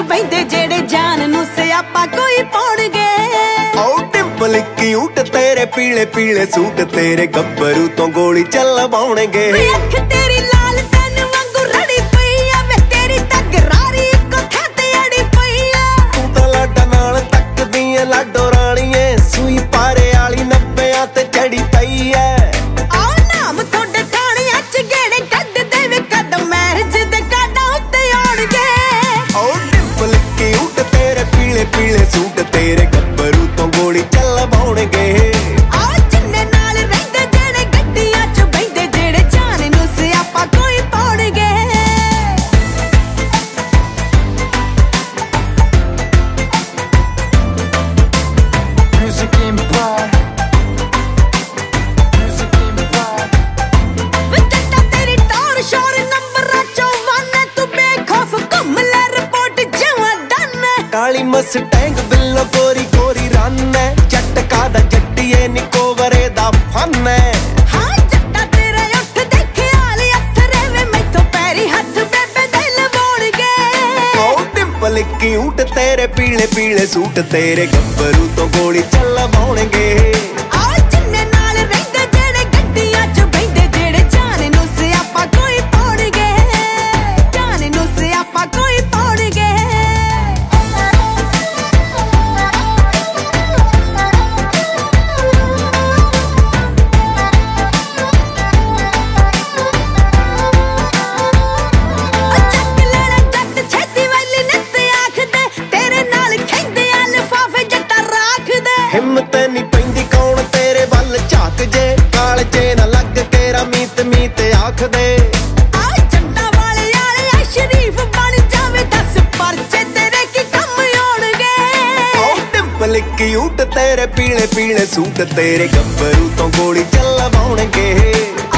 ਬੈਂਦੇ ਜਿਹੜੇ ਜਾਨ ਨੂੰ ਸਿਆਪਾ ਕੋਈ ਪਾਉਣਗੇ। ਓ ਡਿੰਪਲ ਕਿਊਟ ਤੇਰੇ ਪੀਲੇ ਪੀਲੇ ਸੂਟ ਤੇਰੇ ਗੱਭਰੂ ਤੋਂ ਗੋਲੀ ਚਲਵਾਉਣਗੇ। ਅੱਖ ਤੇਰੀ ਲਾਲ ਤਨ ਵਾਂਗੂ ਰੜੀ ਪਈ ਆ ਵੇ ਤੇਰੀ ਤਗਰਾਰੀ ਇੱਕੋ ਥਾਂ ਤੇ ਅੜੀ ਪਈ ਆ। ਤੂੰ ਤਾਂ ਲਾਡਾ ਨਾਲ ਤੱਕਦੀ ਏ ਲਾਡੋ ਰਾਣੀਏ ਸੂਈ ਪਾਰੇ ਵਾਲੀ 90 ਤੇ ਚੜੀ ਪਈ ਐ। ਆਹ ਨਾਮ ਤੁਹਾਡੇ ਥਾਣਿਆਂ ਚ ਗੇੜੇ ਕੱਢਦੇ ਵੇ ਕਦਮ ਮੈਰਿਜ ਦੇ ਕਾਢਾਂ ਉੱਤੇ ਆਉਣਗੇ। ਓ ਡਿੰਪਲ ਕਿਊਟ ਤੇਰੇ ਪੀਲੇ ਪੀਲੇ ਸੂਟ ਤੇਰੇ ਗੱਭਰੂ ਤੋਂ ਗੋਲੀ ਚਲਵਾਉਣਗੇ। ਕਾਲੀ ਮਸਟੈਂਗ ਬਿੱਲੋ ਗੋਰੀ ਗੋਰੀ ਰੰਨ ਐ ਝਟਕਾ ਦਾ ਜੱਟੀਏ ਨਿੱਕੋ ਵਰੇ ਦਾ ਫਨ ਐ। ਹਾਂ ਜੱਟਾ ਤੇਰੇ ਉੱਠ ਦੇਖਿਆ ਲਈ ਅਥਰੇ ਵੇ ਮੈਥੋਂ ਪੈਰੀ ਹੱਥ ਬੇਬੇ ਦਿਲ ਮੋੜਗੇ। ਓ ਡਿੰਪਲ ਕਿਊਟ ਤੇਰੇ ਪੀਲੇ ਪੀਲੇ ਸੂਟ ਤੇਰੇ ਗੱਭਰੂ ਤੋਂ ਗੋਲੀ ਚਲਵਾਉਣਗੇ। ਹਿੰਮਤ ਨਹੀਂ ਪੈਂਦੀ ਕੌਣ ਤੇਰੇ ਵੱਲ ਝਾਕ ਜੇ ਕਾਲ ਜੇ ਨਾ ਲੱਗ ਤੇਰਾ ਮੀਤ ਮੀਤ ਆਖਦੇ। ਆ ਜੱਟਾਂ ਵਾਲੇ ਆਲੇ ਸ਼ਰੀਫ ਬਣ ਜਾਵੇ ਦੱਸ ਪਰਚੇ ਤੇਰੇ ਕੀ ਕੰਮ ਆਉਣਗੇ। ਓ ਡਿੰਪਲ ਕਿਊਟ ਤੇਰੇ ਪੀਲੇ ਪੀਲੇ ਸੂਟ ਤੇਰੇ ਗੱਭਰੂ ਤੋਂ ਗੋਲੀ ਚਲਵਾਉਣਗੇ।